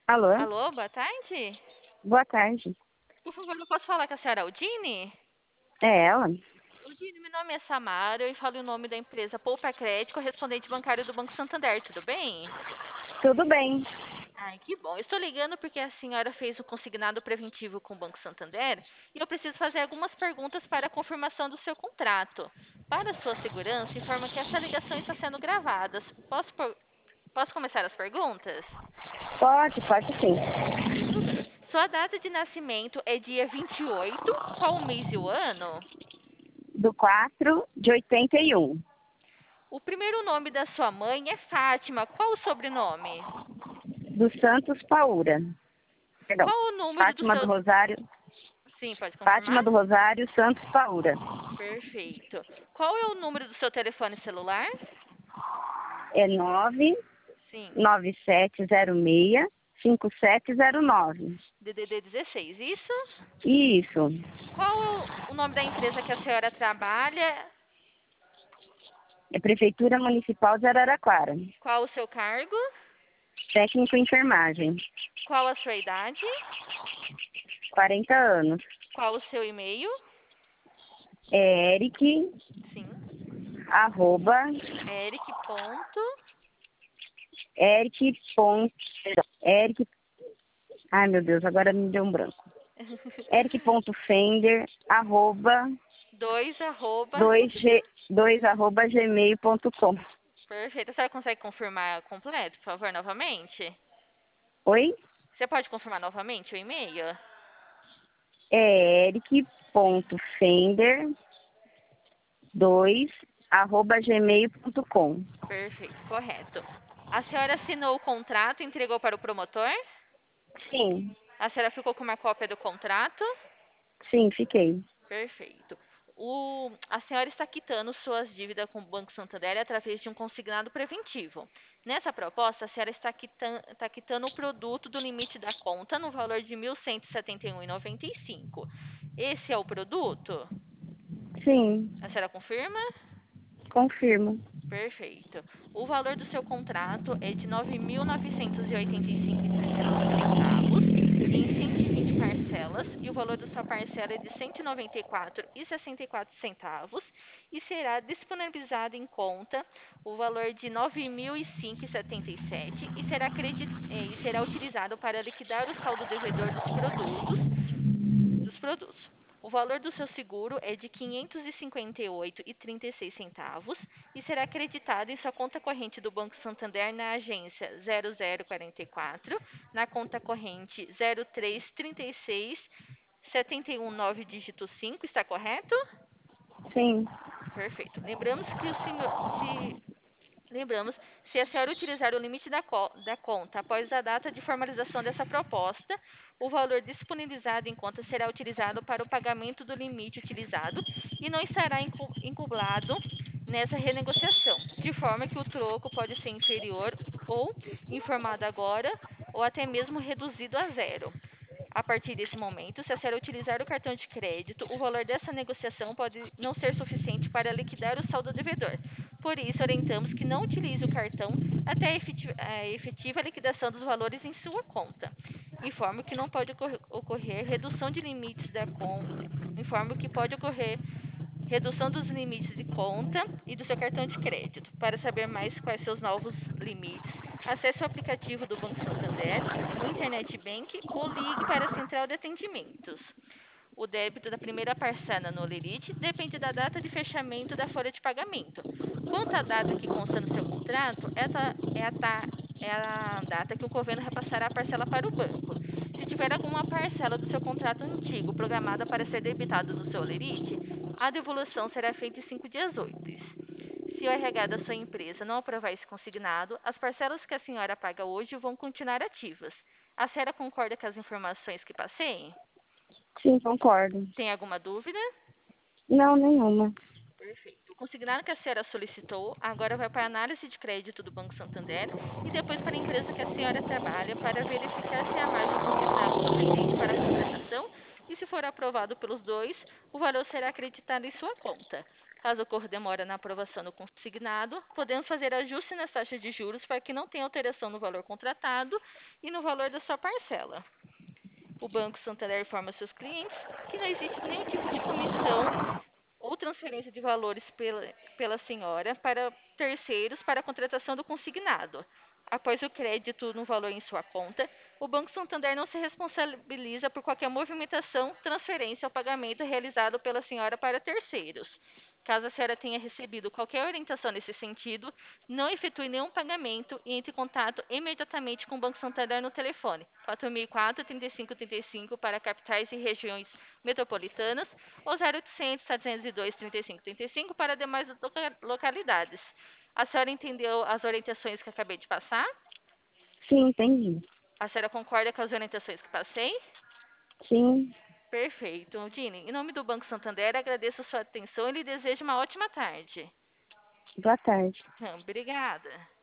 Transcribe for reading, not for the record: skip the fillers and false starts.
Alô? Alô, boa tarde. Boa tarde. Por favor, eu posso falar com a senhora Aldine? É ela? Aldine, meu nome é Samara e falo em nome da empresa Poupa Crédito, correspondente bancário do Banco Santander, tudo bem? Tudo bem. Ai, que bom. Eu estou ligando porque a senhora fez o consignado preventivo com o Banco Santander e eu preciso fazer algumas perguntas para a confirmação do seu contrato. Para sua segurança, informa que essa ligação está sendo gravada. Posso começar as perguntas? Pode sim. Tudo bem. Sua data de nascimento é dia 28. Qual o mês e o ano? Do 4 de 81. O primeiro nome da sua mãe é Fátima. Qual o sobrenome? Do Santos Paura. Perdão. Qual o número do Fátima do seu. Rosário. Sim, pode confirmar? Fátima do Rosário Santos Paura. Perfeito. Qual é o número do seu telefone celular? É Sim, 99706 5709. DDD 16. Isso? Isso. Qual é o nome da empresa que a senhora trabalha? É Prefeitura Municipal de Araraquara. Qual o seu cargo? Técnico em enfermagem. Qual a sua idade? 40 anos. Qual o seu e-mail? É Eric, Sim, arroba, Eric. Ponto. Eric. Perdão, Eric. Ai, meu Deus, agora me deu um branco. Eric.fender, arroba, 2 arroba. 2 arroba gmail.com. Perfeito. A senhora consegue confirmar completo, por favor, novamente? Oi? Você pode confirmar novamente o e-mail? É eric.fender, 2 arroba gmail.com. Perfeito, correto. A senhora assinou o contrato e entregou para o promotor? Sim, A senhora ficou com uma cópia do contrato? sim, fiquei. Perfeito. A senhora está quitando suas dívidas com o Banco Santander através de um consignado preventivo. Nessa proposta, a senhora está quitando o produto do limite da conta no valor de R$ 1.171,95. Esse é o produto? Sim, A senhora confirma? confirmo. Perfeito. O valor do seu contrato é de R$ 9.985,70 em 120 parcelas e o valor da sua parcela é de R$ 194,64 e será disponibilizado em conta o valor de R$ 9.005,77 e será utilizado para liquidar o saldo devedor dos produtos. O valor do seu seguro é de R$ 558,36 e será acreditado em sua conta corrente do Banco Santander na agência 0044, na conta corrente 0336719 dígito 5, está correto? Sim, Perfeito. Lembramos, se a senhora utilizar o limite da conta após a data de formalização dessa proposta, o valor disponibilizado em conta será utilizado para o pagamento do limite utilizado e não estará incumulado nessa renegociação, de forma que o troco pode ser inferior ou informado agora ou até mesmo reduzido a zero. A partir desse momento, se a senhora utilizar o cartão de crédito, o valor dessa negociação pode não ser suficiente para liquidar o saldo devedor. Por isso, orientamos que não utilize o cartão até a efetiva liquidação dos valores em sua conta. Informo que não pode ocorrer redução de limites da conta. Informo que pode ocorrer redução dos limites de conta e do seu cartão de crédito. Para saber mais quais seus novos limites, acesse o aplicativo do Banco Santander, o Internet Bank ou ligue para a central de atendimentos. O débito da primeira parcela no Lerite depende da data de fechamento da folha de pagamento. Quanto à data que consta no seu contrato, essa é a data que o governo repassará a parcela para o banco. Se tiver alguma parcela do seu contrato antigo programada para ser debitada no seu Lerite, a devolução será feita em 5 dias úteis. Se o RH da sua empresa não aprovar esse consignado, as parcelas que a senhora paga hoje vão continuar ativas. A senhora concorda com as informações que passei? sim, concordo. Tem alguma dúvida? Não, nenhuma. Perfeito. O consignado que a senhora solicitou agora vai para a análise de crédito do Banco Santander e depois para a empresa que a senhora trabalha para verificar se a margem consignada é suficiente para a contratação e, se for aprovado pelos dois, o valor será acreditado em sua conta. Caso ocorra demora na aprovação do consignado, podemos fazer ajuste nas taxas de juros para que não tenha alteração no valor contratado e no valor da sua parcela. O Banco Santander informa seus clientes que não existe nenhum tipo de comissão ou transferência de valores pela senhora para terceiros para a contratação do consignado. Após o crédito no valor em sua conta, o Banco Santander não se responsabiliza por qualquer movimentação, transferência ou pagamento realizado pela senhora para terceiros. Caso a senhora tenha recebido qualquer orientação nesse sentido, não efetue nenhum pagamento e entre em contato imediatamente com o Banco Santander no telefone 4004-3535 para capitais e regiões metropolitanas ou 0800 702 3535 para demais localidades. A senhora entendeu as orientações que acabei de passar? Sim, entendi. A senhora concorda com as orientações que passei? Sim, Perfeito. Dini, em nome do Banco Santander, agradeço a sua atenção e lhe desejo uma ótima tarde. boa tarde. Obrigada.